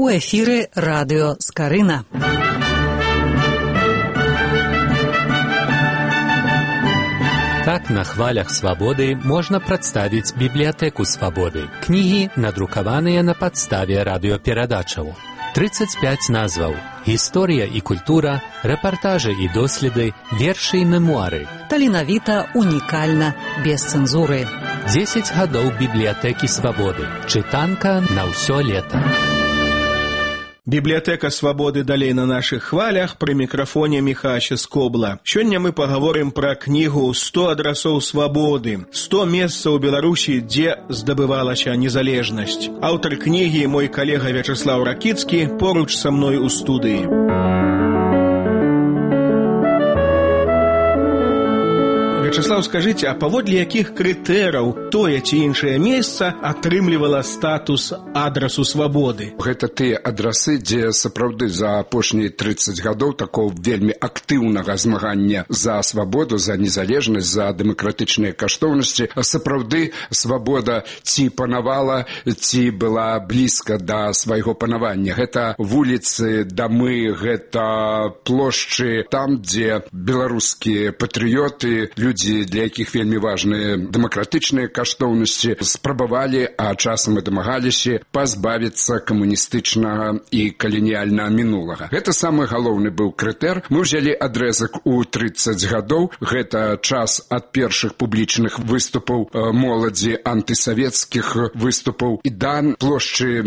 У эфіры радыё Скарына. Так на хвалях свабоды можна прадставіць бібліятэку свабоды. Кнігі, надрукаваныя на падставе радыёперадачаў. 35 назваў. Гісторыя і культура, рэпартажы і доследы, вершы і мемуары. Таленавіта, унікальна, без цэнзуры. 10 гадоў бібліятэкі свабоды. Чытанка на ўсё лета. Бібліятэка свабоды далей на нашых хвалях, пры мікрафоне Міхася Скобла. Сёння мы пагаворым пра кнігу «100 адрасоў свабоды», 100 месцаў Беларусі, дзе здабывалася незалежнасць. Аўтар кнігі мой калега Вячаслаў Ракіцкі поруч са мной у студыі. Вячаслаў, скажыце, а паводле якіх крытэраў тое ці іншае месца атрымлівала статус адрасу свабоды? Гэта тыя адрасы, дзе сапраўды за апошнія 30 гадоў такого вельмі актыўнага змагання за свабоду, за незалежнасць, за дэмакратычныя каштоўнасці, сапраўды свабода ці панавала, ці была блізка да свайго панавання. Гэта вуліцы, дамы, гэта плошчы, там, дзе беларускія патрыёты, людзі, для якіх вельмі важныя дэмакратычныя каштоўнасці, спрабавалі, а часам і дамагаліся пазбавіцца камуністычнага і каланіяльнага мінулага. Гэта самы галоўны быў крытэр. Мы ўзялі адрэзак у 30 гадоў. Гэта час ад першых публічных выступаў моладзі, антысавецкіх выступаў і да плошчы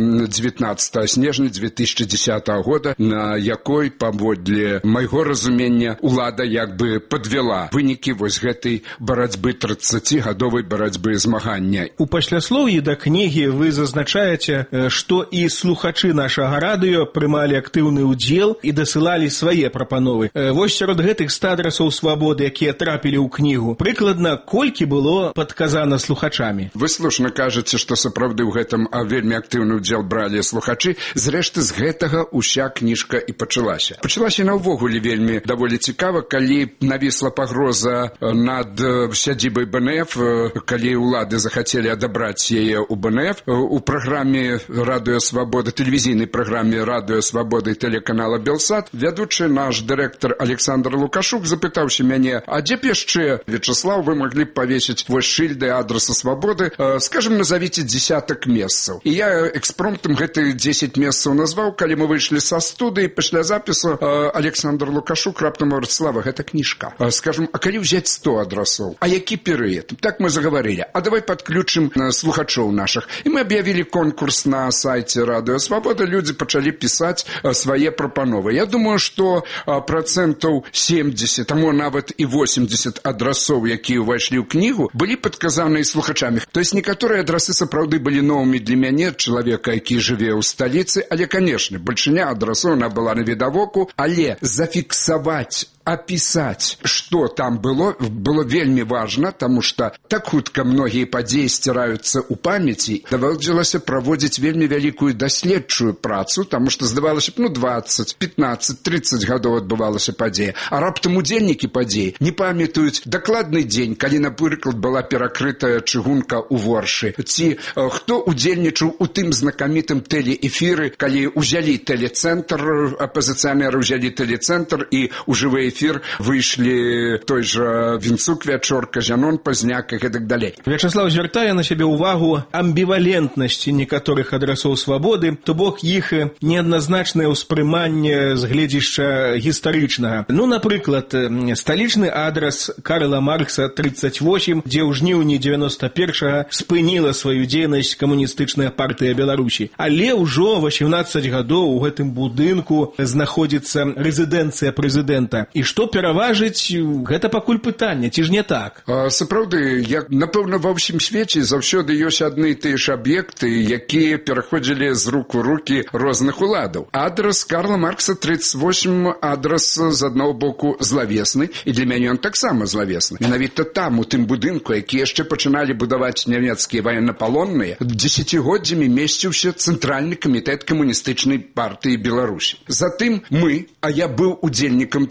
19 снежня 2010 года, на якой, паводле майго разумення, улада як бы падвяла вынікі вось гэтай барацьбы 30-гадовай барацьбы змагання. У пасляслоўі да кнігі вы зазначаеце, што і слухачы нашага радыё прымалі актыўны ўдзел і дасылалі свае прапановы. Вось сярод гэтых 100 адрасоў свабоды, якія трапілі ў кнігу, прыкладна колькі было падказана слухачамі? Вы слушна кажаце, што сапраўды ў гэтым вельмі актыўны ўдзел бралі слухачы. Зрэшты, з гэтага ўся кніжка і пачалася. Пачалася наогуле вельмі даволі цікава, калі навісла пагроза над сядзібай БНФ, калі ўлады захацелі адабраць яе ў БНФ. У праграме «Радыё Свабода», тэлевізійнай праграме «Радыё Свабода» і тэлеканала «Белсат», вядучы наш дырэктар Александр Лукашук запытаўся мяне, а дзе б яшчэ, Вячаслаў, вы маглі б павесіць вось шыльды адраса свабоды, скажем, назовіце десятак месцаў. І я экспромтам гэтых 10 месцаў назваў. Калі мы выйшлі са студыі, пасля запісу Александр Лукашук раптам говорит: Слава, гэта кніжка. Скажем, а калі взять 100 адрасоў? А які перыяд? Так мы заговорили. А давай подключим слухачоў наших. І мы объявили конкурс на сайте «Радыё Свабода». Люди пачалі писать свае прапановы. Я думаю, что процентаў 70, а мо нават і 80 адрасоў, якія ўвайшлі ў кнігу, былі падказаныя слухачамі. То есть некаторыя адрасы сапраўды былі новымі для мяне, чалавека, які жыве ў сталіцы, але, конечно, бальшыня адрасоў она была навідавоку, але зафіксаваць, описать, что там было вельмі важно, потому что так хутка многие падзеі сціраюцца ў памяці. Даводзілася праводзіць вельмі вялікую даследчую працу, потому что здавалася б, 20, 15, 30 гадоў адбывалася падзея, а раптам удзельнікі падзеі не памятаюць дакладны дзень, калі, напрыклад, была перакрытая чыгунка ў Воршы, ці хто удзельнічаў у тым знакамітым тэлеэфіры, калі ўзялі тэлецэнтр, апазіцыянеры ўзялі тэлецэнтр і ў жывы эфир выйшлі той же Вінцук Вячорка, Зянон Пазняк і так далей. Вячаслаў звяртае на сябе ўвагу амбівалентнасці некаторых адрасоў свабоды, то бок іх неадназначнае ўспрыманне з гледзішча гістарычнага. Ну, напрыклад, сталічны адрас Карла Маркса 38, дзе ў жніўні 91-га спыніла сваю дзейнасць камуністычная партыя Беларусі. Але ўжо 18 гадоў у гэтым будынку знаходзіцца рэзідэнцыя прэзідэнта. І што пераважыць, гэта пакуль пытанне, ці ж не так? Сапраўды, як, напэўна, ва ўсім свеце заўсёды ёсць адны і тыя ж аб'екты, якія пераходзілі з рук у рукі розных уладаў. Адрас Карла Маркса 38, адрас з аднаго боку злавесны, і для мяне ён таксама злавесны. Менавіта там, у тым будынку, які яшчэ пачыналі будаваць нямецкія ваеннапалонныя, дзесяцігоддзямі месціўся Цэнтральны камітэт камуністычнай партыі Беларусі. Затым мы, а я быў удзельнікам тых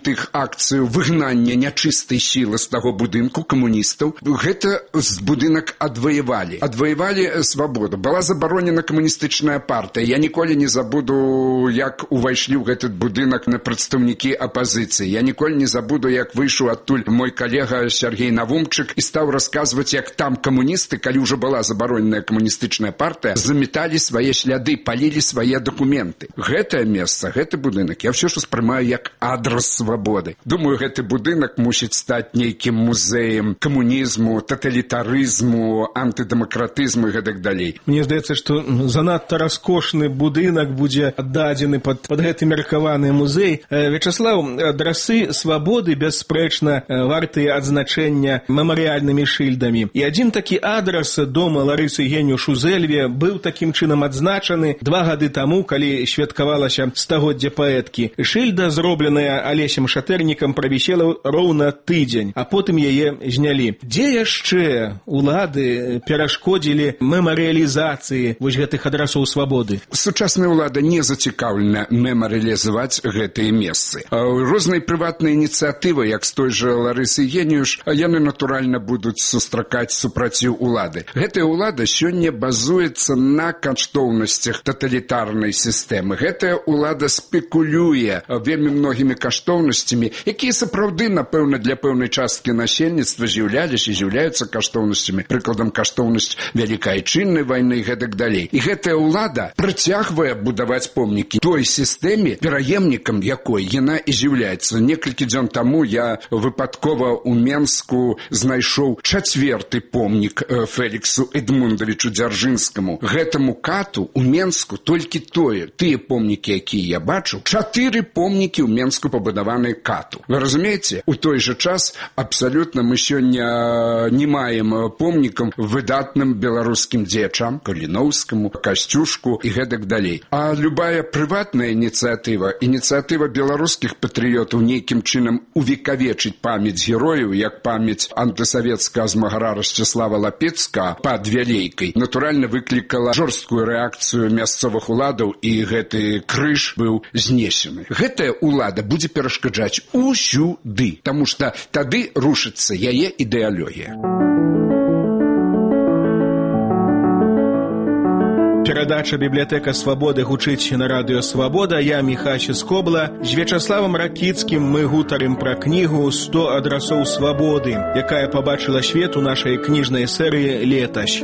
акцыю выгнання нячыстай сілы з таго будынку камуністаў. Гэта будынак адваявалі. Адваявалі свабоду. Была забаронена камуністычная партыя. Я ніколі не забуду, як увайшлі ў гэты будынак на прадстаўнікі апазіцыі. Я ніколі не забуду, як выйшаў адтуль мой калега Сергей Навумчык і стаў расказваць, як там камуністы, калі ўжо была забароненая камуністычная партыя, заметалі свае шляды, палілі свае дакументы. Гэтае месца, гэты будынак я ўсё ж успрымаю як адрас свабоды. Думаю, гэты будынак мусіць стаць нейкім музеем камунізму, таталітарызму, антыдэмакратызму і гэтак далей. Мне здаецца, што занадта раскошны будынак будзе аддадзены пад гэты меркаваны музей. Вячаслаў, адрасы свабоды бясспрэчна вартыя адзначэння мемарыяльнымі шыльдамі. І адзін такі адрас дома Ларысы Генюш у Зэльве быў такім чынам адзначаны 2 гады таму, калі святкавалася стагоддзе паэткі. Шыльда, зробленая Алесем Шатэрнікам, правісела роўна тыдзень, а потым яе знялі. Дзе яшчэ улады перашкодзілі мемарыялізацыі вось гэтых адрасоў свабоды? Сучасная ўлада не зацікаўлена мемарыялізаваць гэтыя месцы. Розныя прыватныя ініцыятывы, як з той жа Ларысы Генюш, яны, натуральна, будуць сустракаць супраціў улады. Гэтая ўлада сёння базуецца на каштоўнасцях таталітарнай сістэмы. Гэтая ўлада спекулюе вельмі многімі каштоўнасцямі, якія сапраўды, напэўна, для пэўнай часткі насельніцтва з'яўляліся і з'яўляюцца каштоўнасцямі. Прыкладам, каштоўнасць Вялікай Айчыннай вайны і гэтак далей. І гэтая ўлада працягвае будаваць помнікі той сістэме, пераемнікам якой яна і з'яўляецца. Некалькі дзён таму я выпадкова ў Менску знайшоў 4-ты помнік Феліксу Эдмундавічу Дзяржынскаму. Гэтаму кату ў Менску толькі тыя помнікі, якія я бачу, 4 помнікі ў Менску пабудаваны кату. Вы разумееце? У той жа час абсалютна мы сёння не маем помнікам выдатным беларускім дзеячам, Каліноўскаму, Касцюшку і гэтак далей. А любая прыватная ініцыятыва беларускіх патрыётаў нейкім чынам увекавечыць памяць герояў, як памяць антысавецкага змагара Расцяслава Лапецка пад Вялейкай, натуральна выклікала жорсткую рэакцыю мясцовых уладаў, і гэты крыж быў знесены. Гэтая ўлада будзе перашкаджаць усюды, таму што тады рушыцца яе ідэалогія. Перадача «Бібліятэка свабоды» гучыць на радыё «Свабода». Я Міхася Скобла. З Вячаславам Ракіцкім мы гутарым пра кнігу «100 адрасоў свабоды», якая пабачыла свет у нашай кніжнай серыі летась.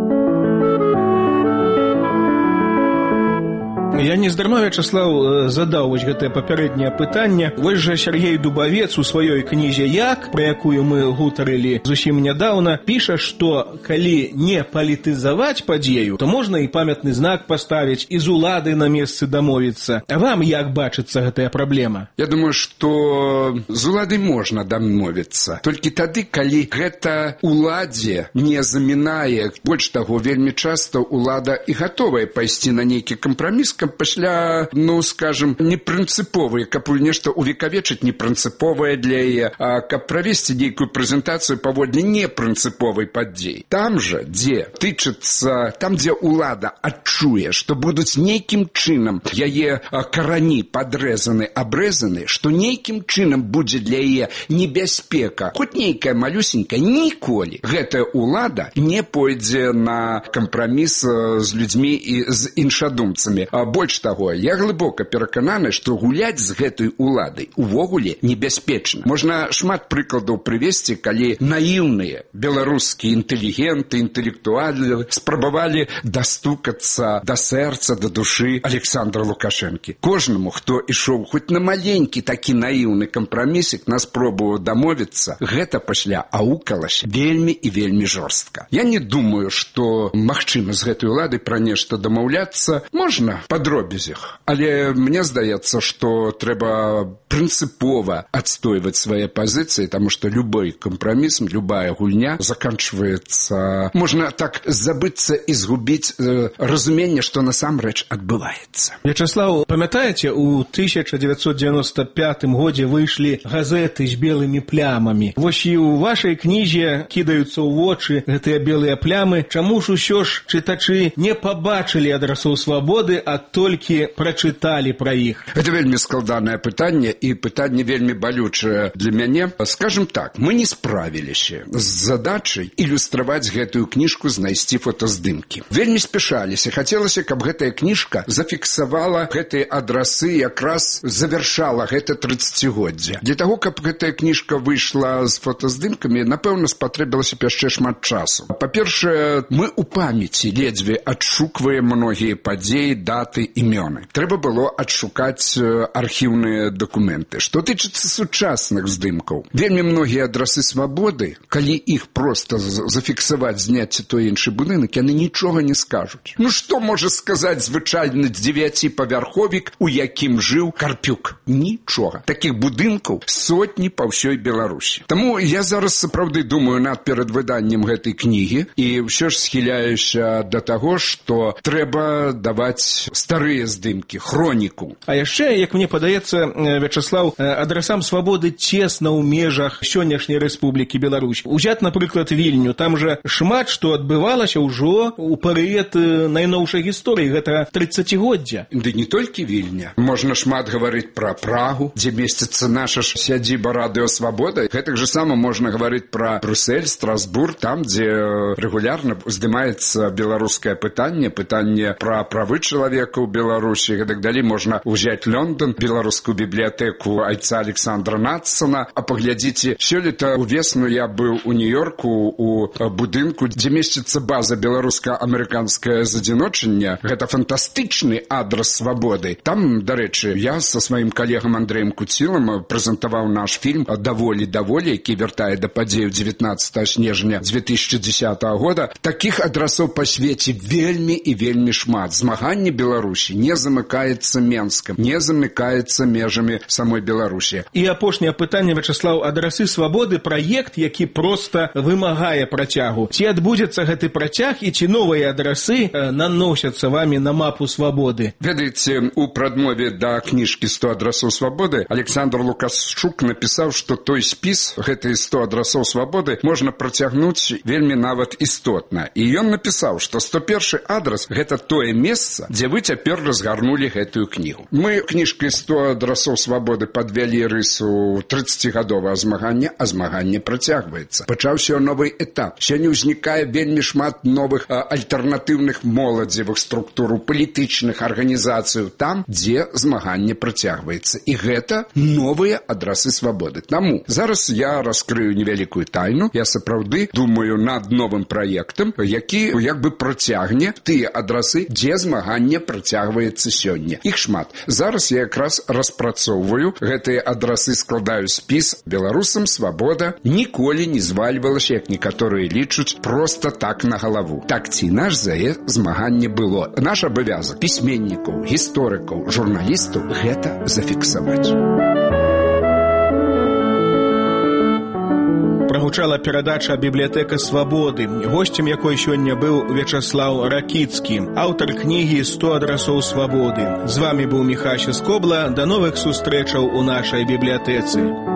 Я нездарма, Вячаслав, задаў вось гэтае папярэдняе пытанне. Вось жа Сергей Дубавец у сваёй кнізе «Як», пра якую мы гутарылі зусім нядаўна, піша, што калі не палітызаваць падзею, то можна і памятны знак паставіць, і з улады на месцы дамовіцца. А вам як бачыцца гэтая праблема? Я думаю, што з уладай можна дамовіцца. Толькі тады, калі гэта уладзе не замінае. Больш таго, вельмі часта улада і гатовая пайсці на нейкі кампраміс, пасля, скажем, непрынцыповыя, каб нешта увекавечыць непрынцыповае для яе, а каб правесці нейкую прэзентацыю паводле непрынцыповай падзеі. Там жа, дзе тычыцца, там, дзе ўлада адчуе, што будуць нейкім чынам яе карані падрэзаны, абрэзаны, што нейкім чынам будзе для яе небяспека, хоць нейкая малюсенькая, ніколі гэтая ўлада не пойдзе на кампраміс з людзьмі і з іншадумцамі. Больш таго, я глыбока перакананы, што гуляць з гэтай уладай увогуле небяспечна. Можна шмат прыкладаў прывесці, калі наіўныя беларускія інтэлігенты, інтэлектуалы спрабавалі дастукацца да сэрца, да душы Александра Лукашэнкі. Кожнаму, хто ішоў хоць на маленькі такі наіўны кампрамісік на спробу дамовіцца, гэта пасля аукалася вельмі і вельмі жорстка. Я не думаю, што магчыма з гэтай уладай пра нешта дамаўляцца. Можна дробязях. Але мне здаецца, што трэба прынцыпова адстойваць свае пазіцыі, таму што любой кампраміс, любая гульня заканчваецца... Можна так забыцца і згубіць разуменне, што насамрэч адбываецца. Вячаслав, памятаеце, у 1995 годзе выйшлі газеты з белымі плямамі. Вось і ў вашай кнізе кідаюцца ў вочы гэтыя белыя плямы. Чаму ж усё ж чытачы не пабачылі адрасоў свабоды, а толькі прачыталі пра іх? Это вельмі складанае пытанне, і пытанне вельмі балючае для мяне. Скажем так, мы не справіліся з задачай ілюстраваць гэтую кніжку, знайсці фотаздымкі. Вельмі спяшаліся, хацелася, каб гэтая кніжка зафіксавала гэтыя адрасы, якраз завяршала гэта 30годдзе. Для таго, каб гэтая кніжка выйшла з фотаздымкамі, напэўна, спатрэбілася б яшчэ шмат часу. Па-першае, мы ў памяці ледзьве адшукваем многія падзеі, даты, імёны. Трэба было адшукаць архіўныя дакументы. Што тычыцца сучасных здымкаў, вельмі многія адрасы свабоды, калі іх проста зафіксаваць, зняць той іншы будынак, яны нічога не скажуць. Ну што можа сказаць звычайны 9павярховік, у якім жыў Карпюк? Нічога. Такіх будынкаў сотні па ўсёй Беларусі. Таму я зараз сапраўды думаю над перад выданнем гэтай кнігі і ўсё ж схіляюся да таго, што трэба даваць старыя здымкі, хроніку. А яшчэ, як мне падаецца, Вячаслаў, адрасам свабоды цесна ў межах сённяшняй Рэспублікі Беларусь. Узяць, напрыклад, Вільню, там жа шмат што адбывалася ўжо ў перыяд найноўшай гісторыі, гэта 30годдзя. Ды не толькі Вільня. Можна шмат гаварыць пра Прагу, дзе месціцца наша ж сядзіба Радыё Свабода. Гэтак жа сама можна гаварыць пра Брюссель, Страсбург, там, дзе рэгулярна уздымаецца беларускае пытанне пра правы чалавека ў Беларусі. Гэтак далей можна ўзяць Лондон, беларускую бібліятэку айца Александра Надсона. А паглядзіце, сёлета ўвесну я быў у Нью-Йорку у будынку, дзе месціцца база беларуска-амерыканскае задзіночання. Гэта фантастычны адрас свабоды. Там, дарэчы, я са сваім калегам Андрэем Куцілам прэзентаваў наш фільм «Даволі, які вяртае да падзею 19 снежня 2010 года. Такіх адрасоў па свеце вельмі і вельмі шмат. Змаганне Беларусі не замыкаецца Менскам, не замыкаецца межамі самой Беларусі. І апошняе пытанне, Вячаслаў, адрасы свабоды, праект, які проста вымагае працягу. Ці адбудзецца гэты працяг і ці новыя адрасы наносяцца вамі на мапу свабоды? Ведаеце, у прадмове да кніжкі «100 адрасоў свабоды» Александр Лукашчук напісаў, што той спіс, гэтыя 100 адрасоў свабоды, можна працягнуць вельмі нават істотна. І ён напісаў, што 101 адрас – гэта тое месца, дзе вы цяпер разгарнулі гэтую кнігу. Мы кніжкай 100 адрасоў свабоды падвялі рысу 30гадовага змагання, а змаганне працягваецца. Пачаўся новы этап. Сёння ўзнікае вельмі шмат новых альтэрнатыўных моладзевых структур, палітычных арганізацый там, дзе змаганне працягваецца. І гэта новыя адрасы свабоды. Таму зараз я раскрыю невялікую тайну. Я сапраўды думаю над новым праектам, які як бы працягне тыя адрасы, дзе змаганне працягваецца сёння. Іх шмат. Зараз я якраз распрацоўваю гэтыя адрасы, складаю спіс. Беларусам свабода ніколі не звальвалася, як некаторыя лічуць, проста так на галаву. Так ці наш зае змаганне было. Наш абавязак пісьменнікаў, гісторыкаў, журналістаў гэта зафіксаваць. Прагучала перадача «Бібліятэка свабоды», госцем якой сёння быў Вячаслаў Ракіцкі, аўтар кнігі «100 адрасоў свабоды». З вамі быў Міхася Скобла. Да новых сустрэчаў у нашай бібліятэцы.